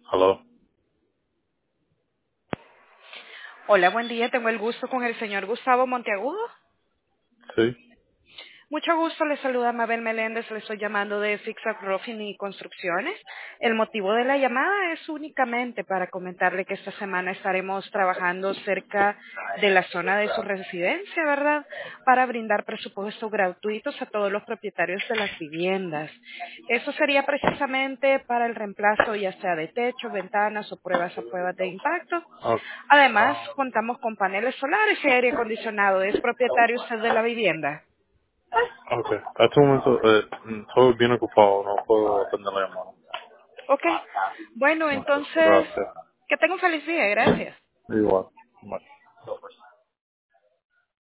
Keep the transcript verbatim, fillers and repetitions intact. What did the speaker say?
Hello. Hola, buen día. Tengo el gusto con el señor Gustavo Monteagudo. Sí. Mucho gusto, le saluda Mabel Meléndez, le estoy llamando de Fix Up Roofing y Construcciones. El motivo de la llamada es únicamente para comentarle que esta semana estaremos trabajando cerca de la zona de su residencia, ¿verdad? Para brindar presupuestos gratuitos a todos los propietarios de las viviendas. Eso sería precisamente para el reemplazo ya sea de techo, ventanas o pruebas a pruebas de impacto. Oh, Además, contamos con paneles solares y aire acondicionado. ¿Es propietario usted de la vivienda? ok. A este momento eh, mm, estoy bien ocupado, no puedo atender la llamada. Ok. Bueno, Ok, entonces, gracias. que tenga un feliz día. Gracias. Igual. Bye.